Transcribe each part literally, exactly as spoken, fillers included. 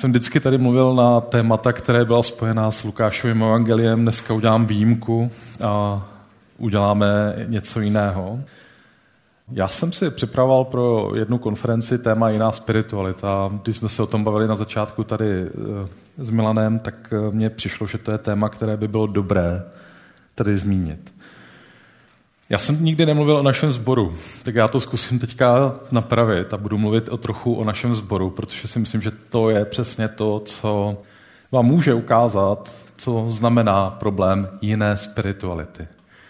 jsem vždycky tady mluvil na témata, které byla spojená s Lukášovým evangeliem. Dneska udělám výjimku a uděláme něco jiného. Já jsem si připravoval pro jednu konferenci téma jiná spiritualita. Když jsme se o tom bavili na začátku tady s Milanem, tak mně přišlo, že to je téma, které by bylo dobré tady zmínit. Já jsem nikdy nemluvil o našem sboru, tak já to zkusím teďka napravit a budu mluvit o trochu o našem sboru, protože si myslím, že to je přesně to, co vám může ukázat, co znamená problém jiné spirituality.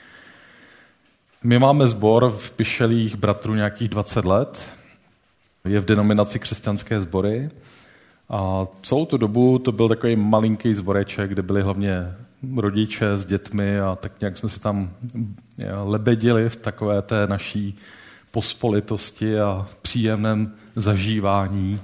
My máme sbor v Pišelích bratrů nějakých dvacet let, je v denominaci Křesťanské sbory a celou tu dobu to byl takový malinký sboreček, kde byli hlavně rodiče s dětmi a tak nějak jsme si tam lebedili v takové té naší pospolitosti a příjemném zažívání.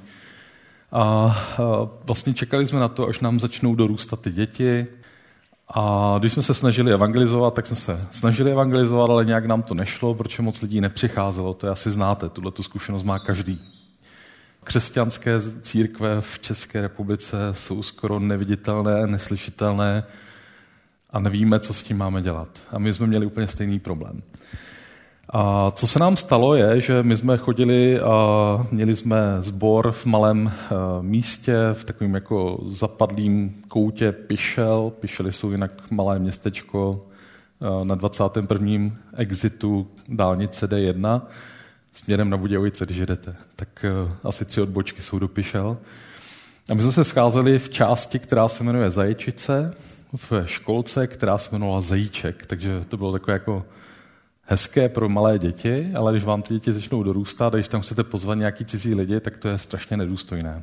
A vlastně čekali jsme na to, až nám začnou dorůstat ty děti. A když jsme se snažili evangelizovat, tak jsme se snažili evangelizovat, ale nějak nám to nešlo, protože moc lidí nepřicházelo. To asi znáte, tuhletu zkušenost má každý. Křesťanské církve v České republice jsou skoro neviditelné, neslyšitelné a nevíme, co s tím máme dělat. A my jsme měli úplně stejný problém. A co se nám stalo je, že my jsme chodili a měli jsme sbor v malém místě, v takovém jako zapadlým koutě Pišel. Pišely jsou jinak malé městečko na dvacátém prvním exitu dálnice D jedna směrem na Budějovice, když jedete. Tak asi tři odbočky jsou do Pišel. A my jsme se scházeli v části, která se jmenuje Zajčice, v školce, která se jmenovala Zajíček. Takže to bylo takové jako hezké pro malé děti, ale když vám ty děti začnou dorůstat a když tam chcete pozvat nějaký cizí lidi, tak to je strašně nedůstojné.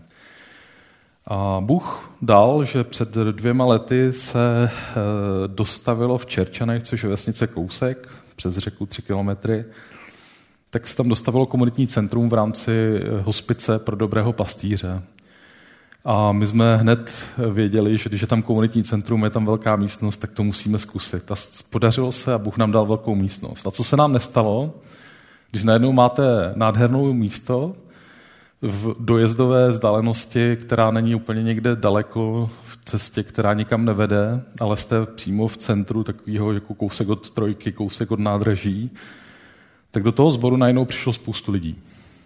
A Bůh dal, že před dvěma lety se dostavilo v Čerčanech, což je vesnice kousek, přes řeku tři kilometry, tak se tam dostavilo komunitní centrum v rámci hospice pro dobrého pastýře. A my jsme hned věděli, že když je tam komunitní centrum, je tam velká místnost, tak to musíme zkusit. A podařilo se a Bůh nám dal velkou místnost. A co se nám nestalo, když najednou máte nádhernou místo v dojezdové vzdálenosti, která není úplně někde daleko v cestě, která nikam nevede, ale jste přímo v centru takového jako kousek od trojky, kousek od nádraží, tak do toho sboru najednou přišlo spoustu lidí.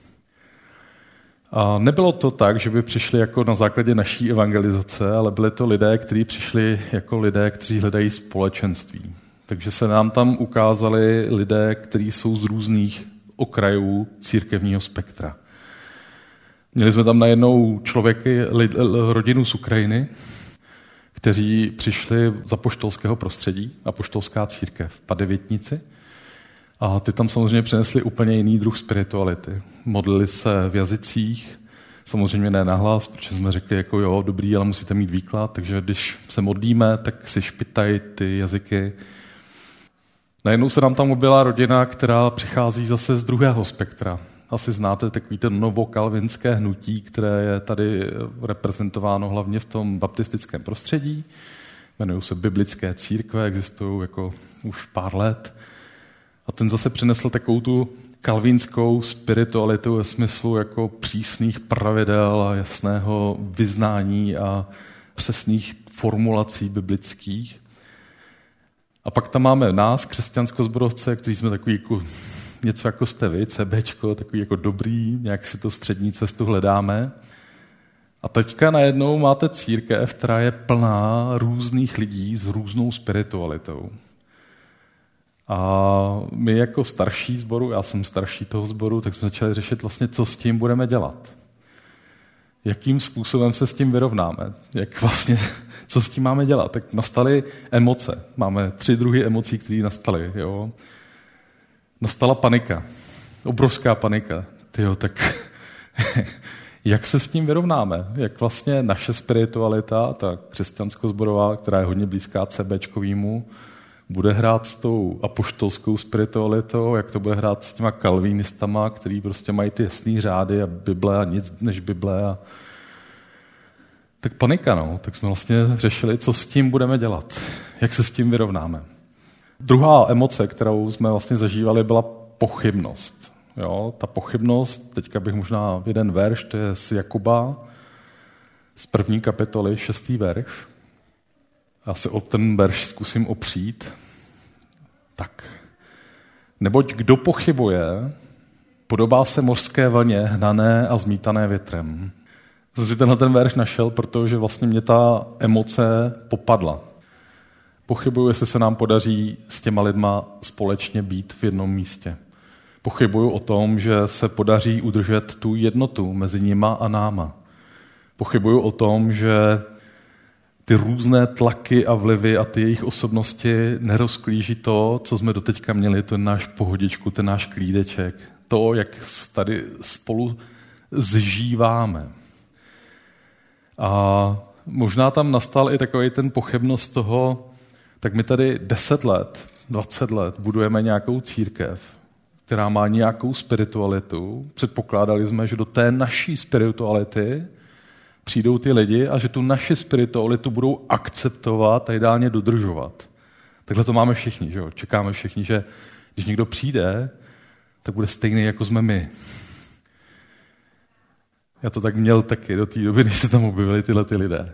A nebylo to tak, že by přišli jako na základě naší evangelizace, ale byli to lidé, kteří přišli jako lidé, kteří hledají společenství. Takže se nám tam ukázali lidé, kteří jsou z různých okrajů církevního spektra. Měli jsme tam najednou člověky, lid, rodinu z Ukrajiny, kteří přišli z apoštolského prostředí, apoštolská církev, Padevětnici. A ty tam samozřejmě přinesli úplně jiný druh spirituality. Modlili se v jazycích, samozřejmě ne nahlas, protože jsme řekli, jako jo, dobrý, ale musíte mít výklad, takže když se modlíme, tak si špitají ty jazyky. Najednou se nám tam objevila rodina, která přichází zase z druhého spektra. Asi znáte takový ten novokalvinské hnutí, které je tady reprezentováno hlavně v tom baptistickém prostředí. Jmenují se biblické církve, existují jako už pár let. A ten zase přinesl takovou tu kalvínskou spiritualitu ve smyslu jako přísných pravidel a jasného vyznání a přesných formulací biblických. A pak tam máme nás, křesťansko-zborovce, kteří jsme takový jako, něco jako jste vy, CBčko, takový jako dobrý, nějak si to střední cestu hledáme. A teďka najednou máte církev, která je plná různých lidí s různou spiritualitou. A my jako starší sboru, já jsem starší toho sboru, tak jsme začali řešit vlastně, co s tím budeme dělat. Jakým způsobem se s tím vyrovnáme. Jak vlastně, co s tím máme dělat. Tak nastaly emoce. Máme tři druhy emocí, které nastaly. Jo. Nastala panika. Obrovská panika. Tyjo, tak jak se s tím vyrovnáme? Jak vlastně naše spiritualita, ta křesťansko-zborová, která je hodně blízká CBčkovýmu, bude hrát s tou apoštolskou spiritualitou, jak to bude hrát s těma kalvínistama, který prostě mají ty jasný řády a Bible a nic než Bible. A... Tak panika, no. Tak jsme vlastně řešili, co s tím budeme dělat. Jak se s tím vyrovnáme. Druhá emoce, kterou jsme vlastně zažívali, byla pochybnost. Jo, ta pochybnost, teďka bych možná jeden verš, to je z Jakuba, z první kapitoly, šestý verš. Já se o ten verš zkusím opřít. Tak. Neboť kdo pochybuje, podobá se mořské vlně, hnané a zmítané větrem. Jsem si tenhle ten verš našel, protože vlastně mě ta emoce popadla. Pochybuju, jestli se nám podaří s těma lidma společně být v jednom místě. Pochybuju o tom, že se podaří udržet tu jednotu mezi nima a náma. Pochybuju o tom, že ty různé tlaky a vlivy a ty jejich osobnosti nerozklíží to, co jsme doteďka měli, ten náš pohodičku, ten náš klídeček, to, jak tady spolu zžíváme. A možná tam nastal i takový ten pochybnost toho, tak my tady deset let, dvacet let budujeme nějakou církev, která má nějakou spiritualitu. Předpokládali jsme, že do té naší spirituality přijdou ty lidi a že tu naši spiritualitu budou akceptovat a ideálně dodržovat. Takhle to máme všichni, že jo? Čekáme všichni, že když někdo přijde, tak bude stejný, jako jsme my. Já to tak měl taky do té doby, než se tam objevili tyhle ty lidé.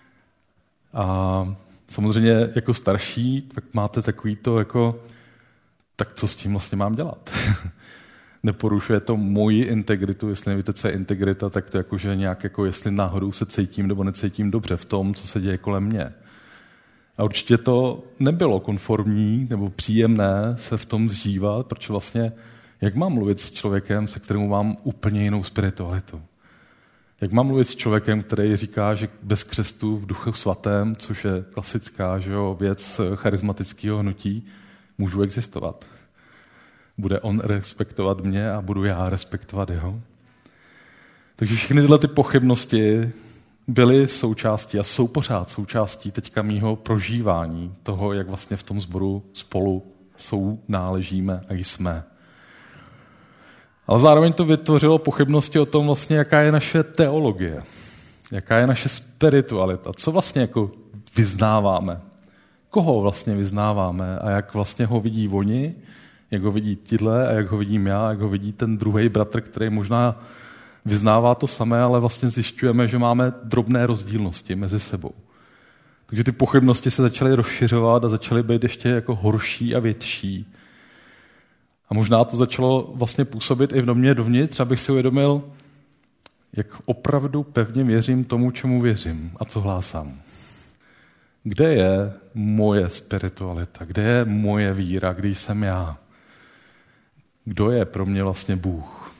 A samozřejmě jako starší, tak máte takový to jako, tak co s tím vlastně mám dělat? Neporušuje to moji integritu, jestli nevíte, co je integrita, tak to jakože nějak jako, jestli náhodou se cítím nebo necítím dobře v tom, co se děje kolem mě. A určitě to nebylo konformní nebo příjemné se v tom zžívat, protože vlastně, jak mám mluvit s člověkem, se kterým mám úplně jinou spiritualitu? Jak mám mluvit s člověkem, který říká, že bez křestu v duchu svatém, což je klasická, že jo, věc charismatického hnutí, můžu existovat. Bude on respektovat mě a budu já respektovat jeho. Takže všechny tyhle ty pochybnosti byly součástí a jsou pořád součástí teďka mýho prožívání toho, jak vlastně v tom sboru spolu sounáležíme a jsme. Ale zároveň to vytvořilo pochybnosti o tom vlastně, jaká je naše teologie, jaká je naše spiritualita, co vlastně jako vyznáváme, koho vlastně vyznáváme a jak vlastně ho vidí oni, jak ho vidí tihle a jak ho vidím já, jak ho vidí ten druhý bratr, který možná vyznává to samé, ale vlastně zjišťujeme, že máme drobné rozdílnosti mezi sebou. Takže ty pochybnosti se začaly rozšiřovat a začaly být ještě jako horší a větší. A možná to začalo vlastně působit i v mě dovnitř, abych si uvědomil, jak opravdu pevně věřím tomu, čemu věřím a co hlásám. Kde je moje spiritualita? Kde je moje víra? Kde jsem já? Kdo je pro mě vlastně Bůh?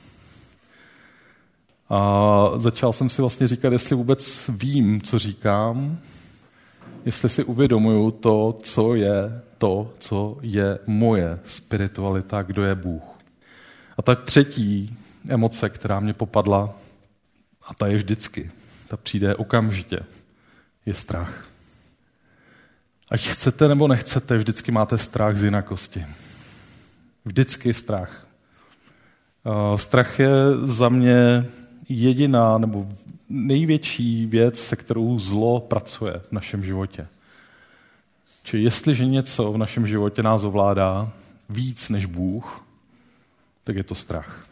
A začal jsem si vlastně říkat, jestli vůbec vím, co říkám, jestli si uvědomuju to, co je to, co je moje spiritualita, kdo je Bůh. A ta třetí emoce, která mě popadla, a ta je vždycky, ta přijde okamžitě, je strach. Ať chcete nebo nechcete, vždycky máte strach z jinakosti. Vždycky strach. Strach je za mě jediná nebo největší věc, se kterou zlo pracuje v našem životě. Čili jestliže něco v našem životě nás ovládá víc než Bůh, tak je to strach.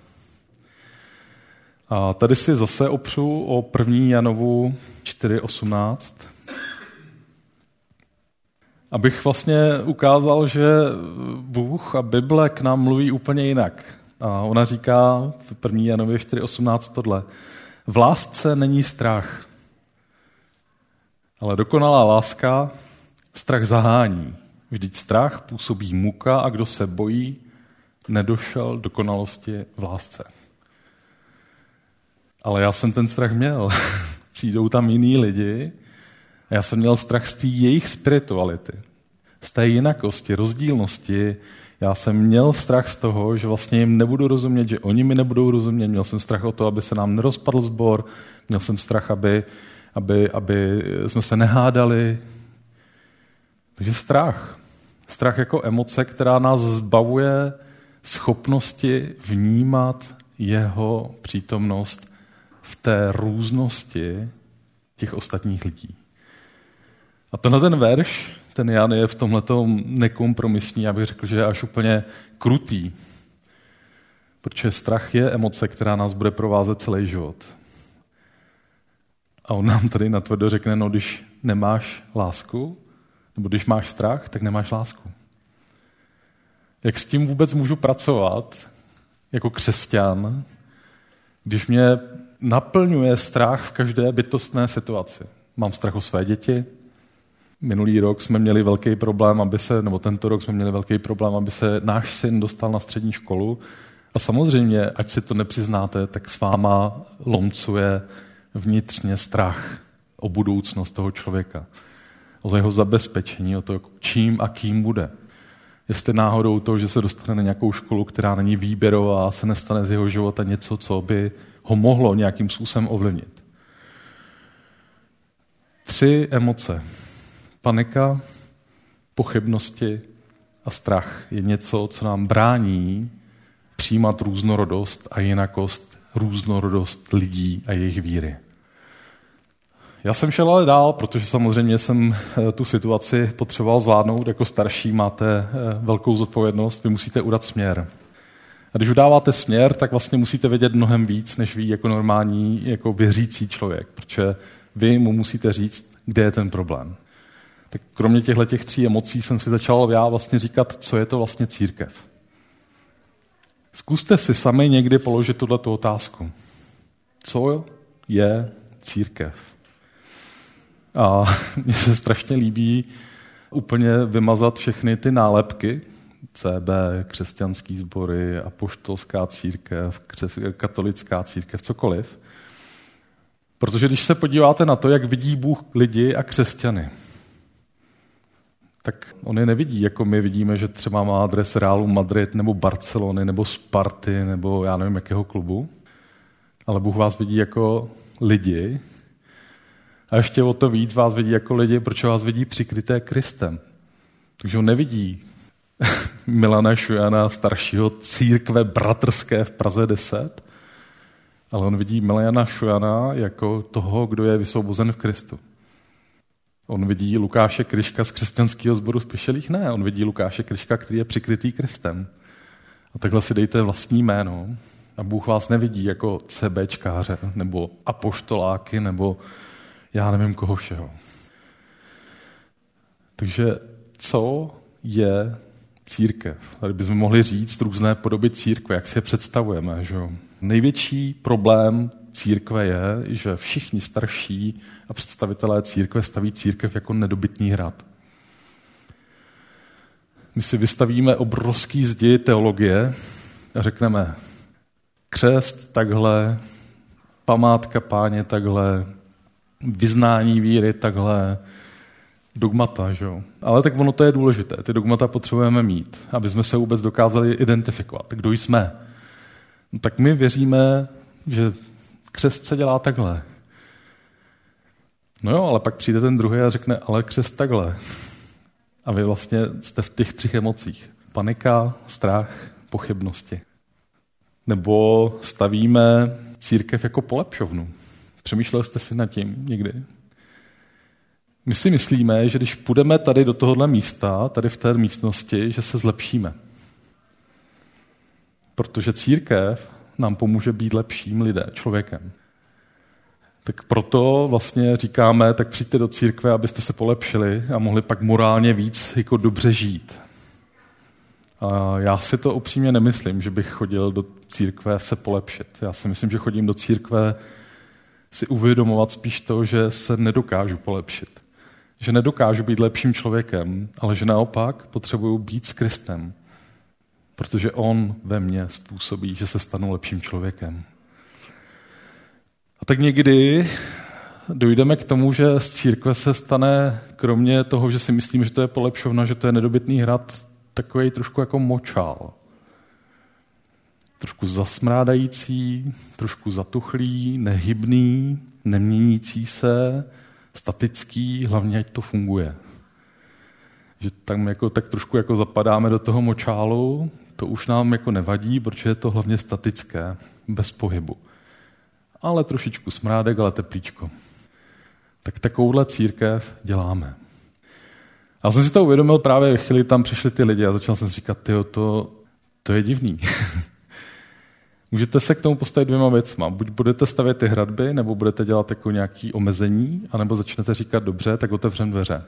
A tady si zase opřu o první Janovu čtyři osmnáct, abych vlastně ukázal, že Bůh a Bible k nám mluví úplně jinak. A ona říká v první Janově čtyři osmnáct tohle. V lásce není strach, ale dokonalá láska strach zahání. Vždyť strach působí muka a kdo se bojí, nedošel dokonalosti v lásce. Ale já jsem ten strach měl. Přijdou tam jiní lidi a já jsem měl strach z té jejich spirituality, z té jinakosti, rozdílnosti. Já jsem měl strach z toho, že vlastně jim nebudu rozumět, že oni mi nebudou rozumět. Měl jsem strach o to, aby se nám nerozpadl sbor. Měl jsem strach, aby, aby, aby jsme se nehádali. Takže strach. Strach jako emoce, která nás zbavuje schopnosti vnímat jeho přítomnost v té různosti těch ostatních lidí. A tenhle ten verš, ten Jan je v tomhletom nekompromisní, já bych řekl, že je až úplně krutý. Protože strach je emoce, která nás bude provázet celý život. A on nám tady natvrdo řekne, no když nemáš lásku, nebo když máš strach, tak nemáš lásku. Jak s tím vůbec můžu pracovat jako křesťan, když mě naplňuje strach v každé bytostné situaci? Mám strach o své děti. Minulý rok jsme měli velký problém, aby se, nebo tento rok jsme měli velký problém, aby se náš syn dostal na střední školu. A samozřejmě, ať si to nepřiznáte, tak s váma lomcuje vnitřně strach o budoucnost toho člověka. O jeho zabezpečení, o to, čím a kým bude. Jestli náhodou to, že se dostane na nějakou školu, která není výběrová, se nestane z jeho života něco, co by ho mohlo nějakým způsobem ovlivnit. Tři emoce. Panika, pochybnosti a strach je něco, co nám brání přijímat různorodost a jinakost, různorodost lidí a jejich víry. Já jsem šel ale dál, protože samozřejmě jsem tu situaci potřeboval zvládnout. Jako starší máte velkou zodpovědnost, vy musíte udat směr. A když udáváte směr, tak vlastně musíte vědět mnohem víc, než ví jako normální, jako věřící člověk, protože vy mu musíte říct, kde je ten problém. Tak kromě těchto těch tří emocí jsem si začal já vlastně říkat, co je to vlastně církev. Zkuste si sami někdy položit tuto otázku. Co je církev? A mně se strašně líbí úplně vymazat všechny ty nálepky, C B, křesťanský sbory, apoštolská církev, křes, katolická církev, cokoliv. Protože když se podíváte na to, jak vidí Bůh lidi a křesťany, tak on je nevidí, jako my vidíme, že třeba má adres Realu Madrid, nebo Barcelony, nebo Sparty, nebo já nevím, jakého klubu. Ale Bůh vás vidí jako lidi. A ještě o to víc vás vidí jako lidi, protože vás vidí přikryté Kristem. Takže on nevidí Milana Šujana, staršího církve bratrské v Praze deset, ale on vidí Milana Šujana jako toho, kdo je vysvobozen v Kristu. On vidí Lukáše Kryška z křesťanského sboru Spěšelých? Ne, on vidí Lukáše Kryška, který je přikrytý Kristem. A takhle si dejte vlastní jméno a Bůh vás nevidí jako CBčkáře, nebo apoštoláky, nebo já nevím koho všeho. Takže co je církev? Tady bychom mohli říct různé podoby církve, jak si je představujeme. Že? Největší problém církve je, že všichni starší a představitelé církve staví církev jako nedobytný hrad. My si vystavíme obrovský zdi teologie a řekneme křest takhle, památka Páně takhle, vyznání víry takhle, dogmata, že jo. Ale tak ono to je důležité. Ty dogmata potřebujeme mít, aby jsme se vůbec dokázali identifikovat. Kdo jsme? No, tak my věříme, že křest se dělá takhle. No jo, ale pak přijde ten druhý a řekne, ale křest takhle. A vy vlastně jste v těch třech emocích. Panika, strach, pochybnosti. Nebo stavíme církev jako polepšovnu. Přemýšleli jste si nad tím někdy? My si myslíme, že když půjdeme tady do tohohle místa, tady v té místnosti, že se zlepšíme. Protože církev nám pomůže být lepším lidem, člověkem. Tak proto vlastně říkáme, tak přijďte do církve, abyste se polepšili a mohli pak morálně víc jako dobře žít. A já si to upřímně nemyslím, že bych chodil do církve se polepšit. Já si myslím, že chodím do církve si uvědomovat spíš to, že se nedokážu polepšit. Že nedokážu být lepším člověkem, ale že naopak potřebuju být s Kristem. Protože on ve mně způsobí, že se stanu lepším člověkem. A tak někdy dojdeme k tomu, že z církve se stane, kromě toho, že si myslím, že to je polepšovna, že to je nedobytný hrad, takový trošku jako močál. Trošku zasmrádající, trošku zatuchlý, nehybný, neměnící se, statický, hlavně ať to funguje. Že tam jako, tak trošku jako zapadáme do toho močálu, to už nám jako nevadí, protože je to hlavně statické, bez pohybu. Ale trošičku smrádek, ale teplíčko. Tak takovouhle církev děláme. A jsem si to uvědomil právě ve chvíli, tam přišli ty lidi a začal jsem říkat, tyjo, to, to je divný. Můžete se k tomu postavit dvěma věcma. Buď budete stavět ty hradby, nebo budete dělat jako nějaké omezení, anebo začnete říkat dobře, tak otevřem dveře.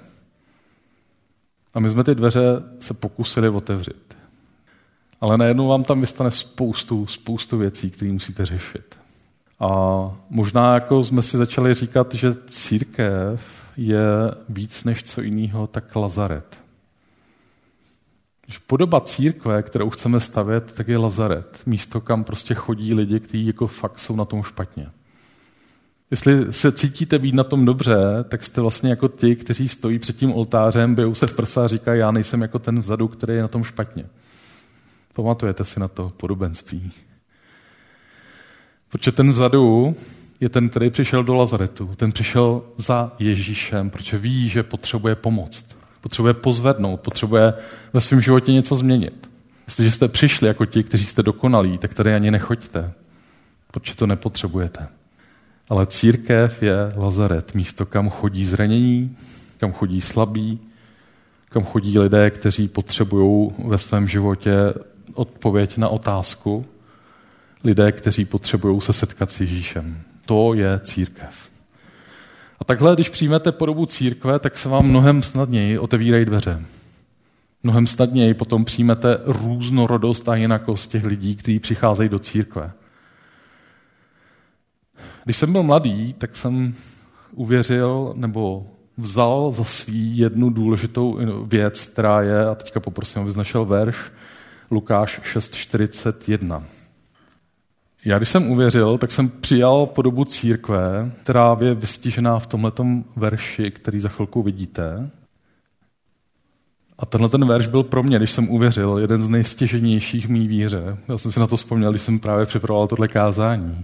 A my jsme ty dveře se pokusili otevřít. Ale najednou vám tam vystane spoustu, spoustu věcí, které musíte řešit. A možná jako jsme si začali říkat, že církev je víc než co jiného, tak lazaret. Že podoba církve, kterou chceme stavět, tak je lazaret. Místo, kam prostě chodí lidi, kteří jako fakt jsou na tom špatně. Jestli se cítíte být na tom dobře, tak jste vlastně jako ti, kteří stojí před tím oltářem, bijou se v prsa a říkají, já nejsem jako ten vzadu, který je na tom špatně. Pamatujete si na to podobenství. Protože ten vzadu je ten, který přišel do lazaretu. Ten přišel za Ježíšem, protože ví, že potřebuje pomoct. Potřebuje pozvednout, potřebuje ve svém životě něco změnit. Jestliže jste přišli jako ti, kteří jste dokonalí, tak tady ani nechoďte, protože to nepotřebujete. Ale církev je lazaret, místo, kam chodí zranění, kam chodí slabí, kam chodí lidé, kteří potřebují ve svém životě odpověď na otázku, lidé, kteří potřebují se setkat s Ježíšem. To je církev. A takhle, když přijmete podobu církve, tak se vám mnohem snadněji otevírají dveře. Mnohem snadněji potom přijmete různorodost a jinakost těch lidí, kteří přicházejí do církve. Když jsem byl mladý, tak jsem uvěřil nebo vzal za svý jednu důležitou věc, která je, a teďka poprosím, abys našel verš, Lukáš šest čtyřicet jedna. Já když jsem uvěřil, tak jsem přijal podobu církve, která je vystižená v tomhletom verši, který za chvilku vidíte. A tenhle ten verš byl pro mě, když jsem uvěřil, jeden z nejstěženějších mý víře. Já jsem si na to vzpomněl, když jsem právě připravoval tohle kázání.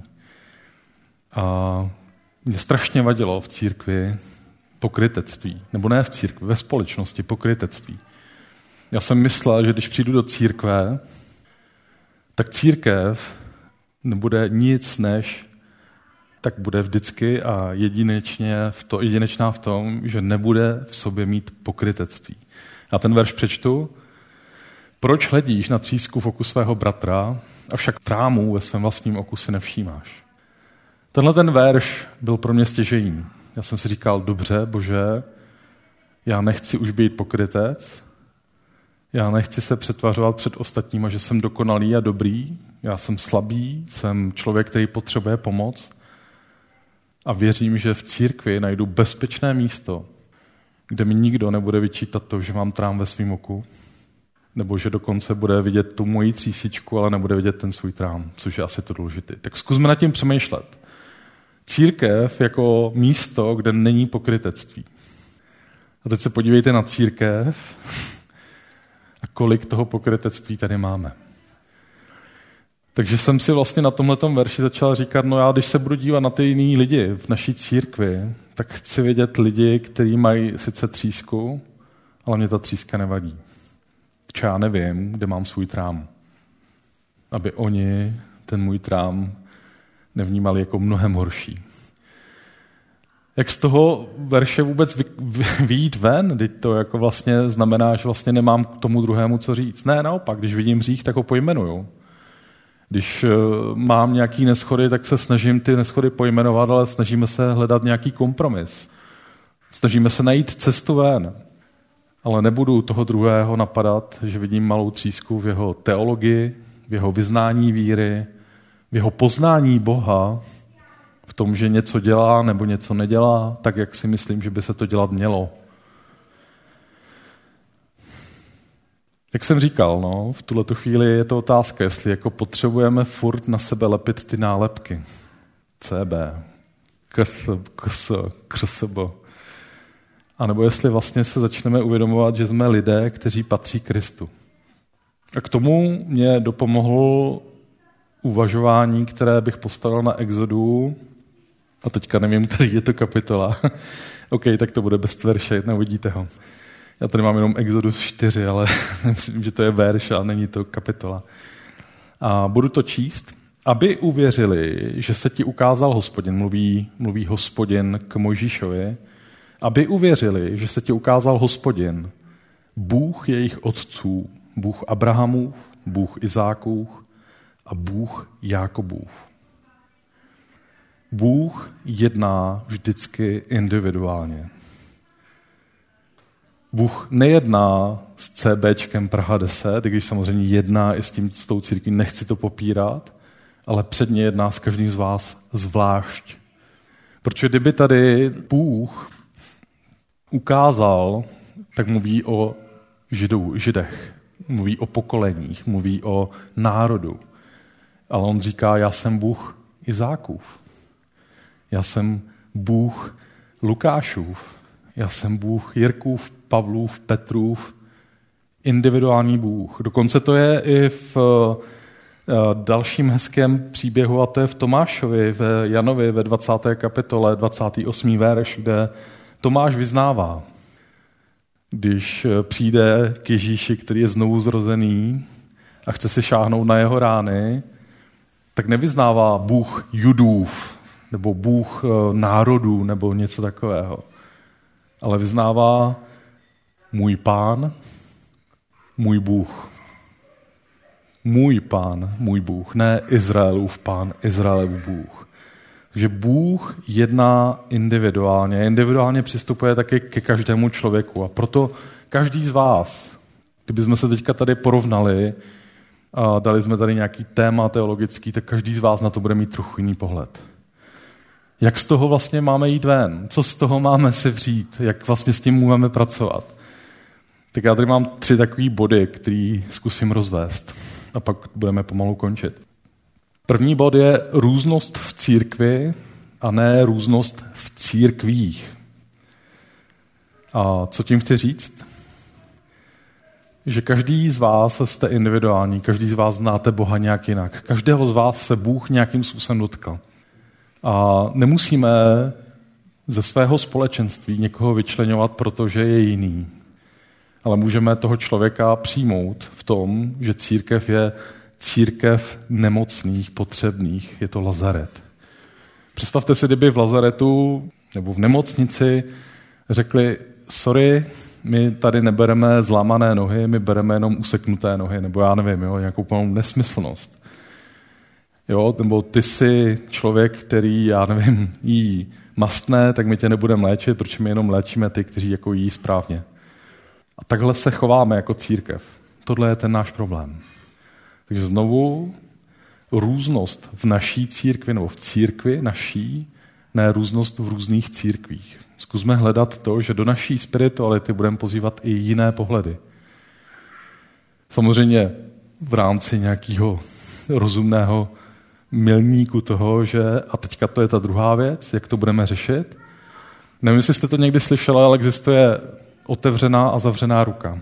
A mě strašně vadilo v církvi pokrytectví. Nebo ne v církvi, ve společnosti pokrytectví. Já jsem myslel, že když přijdu do církve, tak církev nebude nic než, tak bude vždycky a jedinečně v to, jedinečná v tom, že nebude v sobě mít pokrytectví. Já ten verš přečtu. Proč hledíš na třísku v oku svého bratra, avšak trámů ve svém vlastním oku si nevšímáš? Tenhle ten verš byl pro mě stěžejní. Já jsem si říkal, dobře, Bože, já nechci už být pokrytec, já nechci se přetvařovat před ostatníma, že jsem dokonalý a dobrý, já jsem slabý, jsem člověk, který potřebuje pomoc a věřím, že v církvi najdu bezpečné místo, kde mi nikdo nebude vyčítat to, že mám trám ve svým oku, nebo že dokonce bude vidět tu moji třísičku, ale nebude vidět ten svůj trám, což je asi to důležité. Tak zkusme nad tím přemýšlet. Církev jako místo, kde není pokrytectví. A teď se podívejte na církev a kolik toho pokrytectví tady máme. Takže jsem si vlastně na tomhletom verši začal říkat, no já když se budu dívat na ty jiný lidi v naší církvi, tak chci vidět lidi, kteří mají sice třísku, ale mě ta tříska nevadí. Či já nevím, kde mám svůj trám. Aby oni ten můj trám nevnímali jako mnohem horší. Jak z toho verše vůbec vyjít ven? Teď to jako vlastně znamená, že vlastně nemám k tomu druhému co říct. Ne, naopak, když vidím hřích, tak ho pojmenuju. Když mám nějaký neschody, tak se snažím ty neschody pojmenovat, ale snažíme se hledat nějaký kompromis. Snažíme se najít cestu ven. Ale nebudu toho druhého napadat, že vidím malou třísku v jeho teologii, v jeho vyznání víry, v jeho poznání Boha, v tom, že něco dělá nebo něco nedělá, tak jak si myslím, že by se to dělat mělo. Jak jsem říkal, no, v tuhletu chvíli je to otázka, jestli jako potřebujeme furt na sebe lepit ty nálepky. C B, K S, K S, K S B. A nebo jestli vlastně se začneme uvědomovat, že jsme lidé, kteří patří Kristu. A k tomu mě dopomohlo uvažování, které bych postavil na Exodu. A teďka nevím, který je to kapitola. OK, tak to bude bez verše, neuvidíte ho. Já tady mám jenom Exodus čtyři, ale myslím, že to je verš a není to kapitola. A budu to číst. Aby uvěřili, že se ti ukázal Hospodin, mluví, mluví Hospodin k Mojžíšovi, aby uvěřili, že se ti ukázal Hospodin, Bůh jejich otců, Bůh Abrahamův, Bůh Izákův a Bůh Jákobův. Bůh jedná vždycky individuálně. Bůh nejedná s CBčkem Praha deset, i když samozřejmě jedná i s, tím, s tou církví, nechci to popírat, ale předně jedná s každým z vás zvlášť. Protože kdyby tady Bůh ukázal, tak mluví o židů, židech, mluví o pokoleních, mluví o národu. Ale on říká, já jsem Bůh Izákův. Já jsem Bůh Lukášův. Já jsem Bůh Jirkův, Pavlův, Petrův, individuální Bůh. Dokonce to je i v dalším hezkém příběhu, a to je v Tomášovi, v Janovi ve dvacáté kapitole, dvacátý osmý verš, kde Tomáš vyznává, když přijde k Ježíši, který je znovu zrozený a chce si šáhnout na jeho rány, tak nevyznává Bůh Judův, nebo Bůh národů, nebo něco takového. Ale vyznává můj Pán, můj Bůh. Můj Pán, můj Bůh, ne Izraelův Pán, Izraelův Bůh. Takže Bůh jedná individuálně. Individuálně přistupuje taky ke každému člověku. A proto každý z vás, kdybychom se teďka tady porovnali a dali jsme tady nějaký téma teologický, tak každý z vás na to bude mít trochu jiný pohled. Jak z toho vlastně máme jít ven? Co z toho máme si vzít? Jak vlastně s tím můžeme pracovat? Tak já tady mám tři takové body, které zkusím rozvést. A pak budeme pomalu končit. První bod je různost v církvi a ne různost v církvích. A co tím chci říct? Že každý z vás jste individuální, každý z vás znáte Boha nějak jinak. Každého z vás se Bůh nějakým způsobem dotkl. A nemusíme ze svého společenství někoho vyčleňovat, protože je jiný. Ale můžeme toho člověka přijmout v tom, že církev je církev nemocných, potřebných. Je to lazaret. Představte si, kdyby v lazaretu nebo v nemocnici řekli, sorry, my tady nebereme zlámané nohy, my bereme jenom useknuté nohy, nebo já nevím, jo, nějakou plnou nesmyslnost. Jo, nebo ty jsi člověk, který, já nevím, jí mastné, tak my tě nebudeme léčit, protože my jenom léčíme ty, kteří jako jí správně. A takhle se chováme jako církev. Tohle je ten náš problém. Takže znovu různost v naší církvi, nebo v církvi naší, ne různost v různých církvích. Zkusme hledat to, že do naší spirituality budeme pozývat i jiné pohledy. Samozřejmě v rámci nějakého rozumného milníku toho, že, a teďka to je ta druhá věc, jak to budeme řešit. Nevím, jestli jste to někdy slyšeli, ale existuje otevřená a zavřená ruka.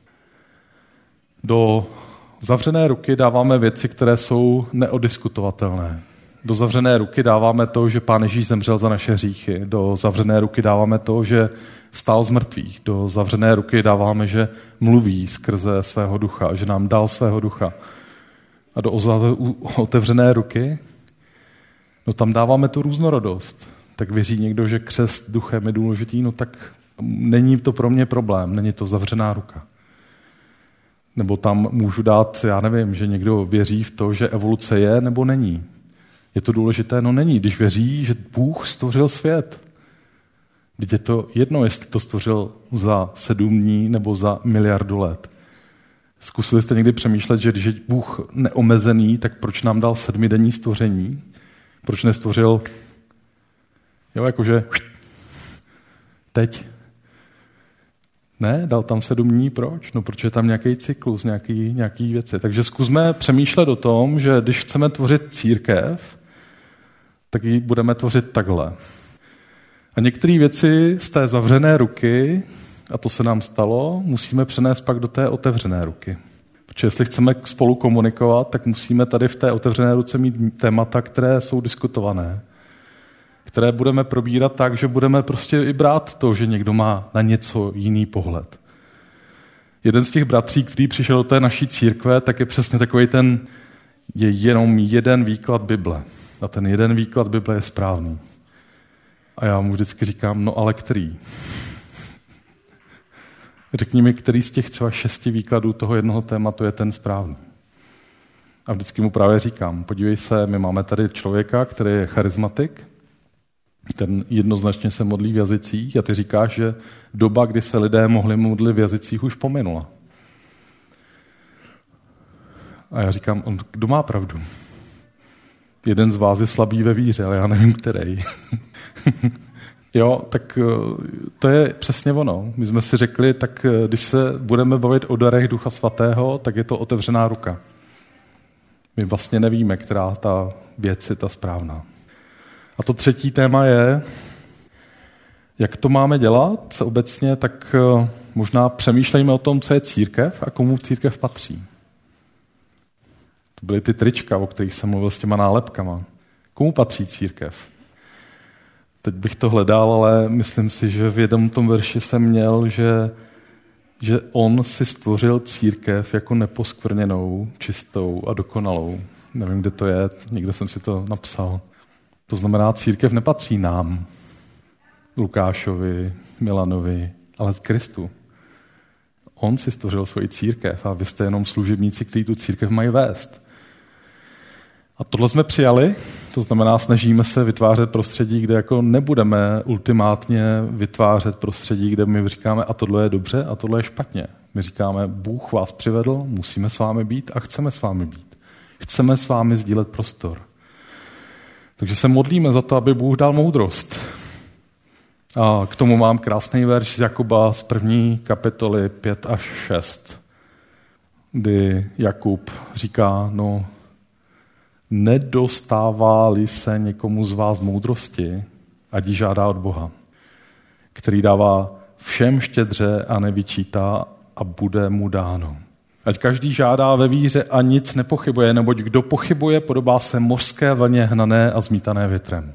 Do zavřené ruky dáváme věci, které jsou neodiskutovatelné. Do zavřené ruky dáváme to, že Pán Ježíš zemřel za naše hříchy. Do zavřené ruky dáváme to, že vstal z mrtvých. Do zavřené ruky dáváme, že mluví skrze svého ducha, že nám dal svého ducha. A do otevřené ruky, no tam dáváme tu různorodost. Tak věří někdo, že křest duchem je důležitý, no tak není to pro mě problém, není to zavřená ruka. Nebo tam můžu dát, já nevím, že někdo věří v to, že evoluce je nebo není. Je to důležité? No není. Když věří, že Bůh stvořil svět. Teď je to jedno, jestli to stvořil za sedm dní nebo za miliardu let. Zkusili jste někdy přemýšlet, že když je Bůh neomezený, tak proč nám dal sedmidenní stvoření? Proč nestvořil, jo, jakože teď? Ne, dal tam sedm dní, proč? No, protože je tam nějaký cyklus, nějaký, nějaký věci. Takže zkusme přemýšlet o tom, že když chceme tvořit církev, tak ji budeme tvořit takhle. A některé věci z té zavřené ruky, a to se nám stalo, musíme přenést pak do té otevřené ruky. Protože jestli chceme spolu komunikovat, tak musíme tady v té otevřené ruce mít témata, které jsou diskutované, které budeme probírat tak, že budeme prostě i brát to, že někdo má na něco jiný pohled. Jeden z těch bratří, který přišel do té naší církve, tak je přesně takový ten, je jenom jeden výklad Bible. A ten jeden výklad Bible je správný. A já mu vždycky říkám, no ale který? Řekni mi, který z těch třeba šesti výkladů toho jednoho tématu je ten správný. A vždycky mu právě říkám, podívej se, my máme tady člověka, který je charismatik, ten jednoznačně se modlí v jazycích a ty říkáš, že doba, kdy se lidé mohli modlit v jazycích, už pominula. A já říkám, on, kdo má pravdu? Jeden z vás je slabý ve víře, ale já nevím, který. Jo, tak to je přesně ono. My jsme si řekli, tak když se budeme bavit o darech Ducha Svatého, tak je to otevřená ruka. My vlastně nevíme, která ta věc je ta správná. A to třetí téma je, jak to máme dělat obecně, tak možná přemýšlejme o tom, co je církev a komu církev patří. To byly ty trička, o kterých jsem mluvil s těma nálepkama. Komu patří církev? Teď bych to hledal, ale myslím si, že v jednom tom verši jsem měl, že, že on si stvořil církev jako neposkvrněnou, čistou a dokonalou. Nevím, kde to je, někde jsem si to napsal. To znamená, církev nepatří nám, Lukášovi, Milanovi, ale Kristu. On si stvořil svoji církev a vy jste jenom služebníci, kteří tu církev mají vést. A tohle jsme přijali, to znamená, snažíme se vytvářet prostředí, kde jako nebudeme ultimátně vytvářet prostředí, kde my říkáme, a tohle je dobře, a tohle je špatně. My říkáme, Bůh vás přivedl, musíme s vámi být a chceme s vámi být. Chceme s vámi sdílet prostor. Takže se modlíme za to, aby Bůh dal moudrost. A k tomu mám krásný verš z Jakuba z první kapitoly pět až šest, kdy Jakub říká, no, nedostává-li se někomu z vás moudrosti, ať ji žádá od Boha, který dává všem štědře a nevyčítá a bude mu dáno. Ať každý žádá ve víře a nic nepochybuje, neboť kdo pochybuje, podobá se mořské vlně hnané a zmítané větrem.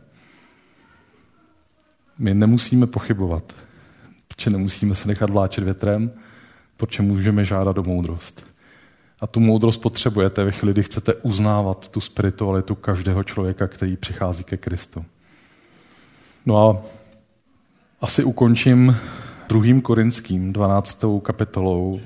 My nemusíme pochybovat, protože nemusíme se nechat vláčet větrem, protože můžeme žádat o moudrost. A tu moudrost potřebujete ve chvíli, kdy chcete uznávat tu spiritualitu každého člověka, který přichází ke Kristu. No a asi ukončím druhým Korinským, dvanáctou kapitolou,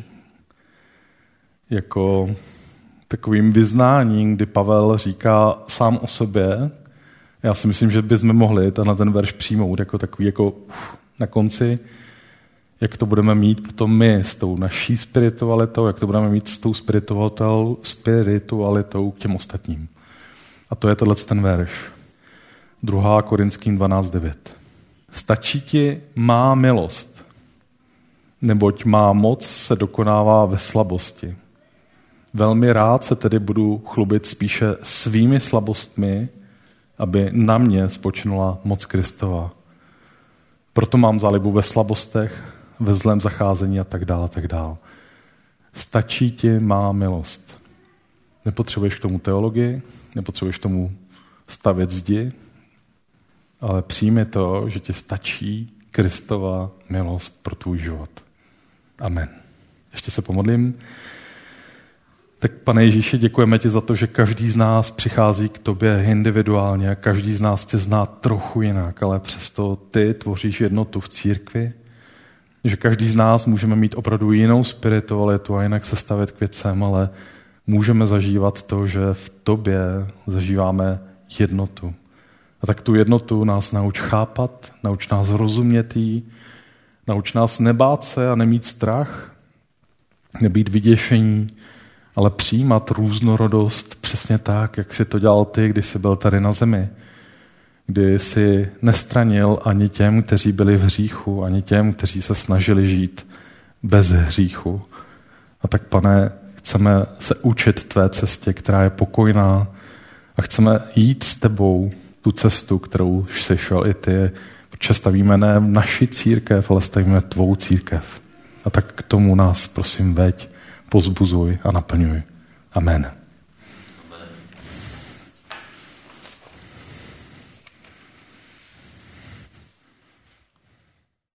jako takovým vyznáním, kdy Pavel říká sám o sobě. Já si myslím, že bychom mohli tenhle ten verš přijmout jako takový jako uf, na konci, jak to budeme mít potom my s tou naší spiritualitou, jak to budeme mít s tou spiritualitou, spiritualitou k těm ostatním. A to je tenhle ten verš. druhá Korinským dvanáct devět. Stačí ti má milost, neboť má moc se dokonává ve slabosti. Velmi rád se tedy budu chlubit spíše svými slabostmi, aby na mě spočinula moc Kristova. Proto mám zálibu ve slabostech, ve zlém zacházení a tak dále, a tak dále. Stačí ti má milost. Nepotřebuješ k tomu teologii, nepotřebuješ k tomu stavět zdi, ale přijmi to, že ti stačí Kristova milost pro tvůj život. Amen. Ještě se pomodlím. Tak, Pane Ježíši, děkujeme ti za to, že každý z nás přichází k tobě individuálně a každý z nás tě zná trochu jinak, ale přesto ty tvoříš jednotu v církvi, že každý z nás můžeme mít opravdu jinou spiritualitu a jinak se stavět k věcem, ale můžeme zažívat to, že v tobě zažíváme jednotu. A tak tu jednotu nás nauč chápat, nauč nás rozumět jí, nauč nás nebát se a nemít strach, nebýt vyděšení, ale přijímat různorodost přesně tak, jak jsi to dělal ty, když jsi byl tady na zemi. Kdy jsi nestranil ani těm, kteří byli v hříchu, ani těm, kteří se snažili žít bez hříchu. A tak, Pane, chceme se učit tvé cestě, která je pokojná a chceme jít s tebou tu cestu, kterou už jsi šel i ty, protože stavíme ne naši církev, ale stavíme tvou církev. A tak k tomu nás, prosím, veď, pozbuzuj a naplňuj. Amen.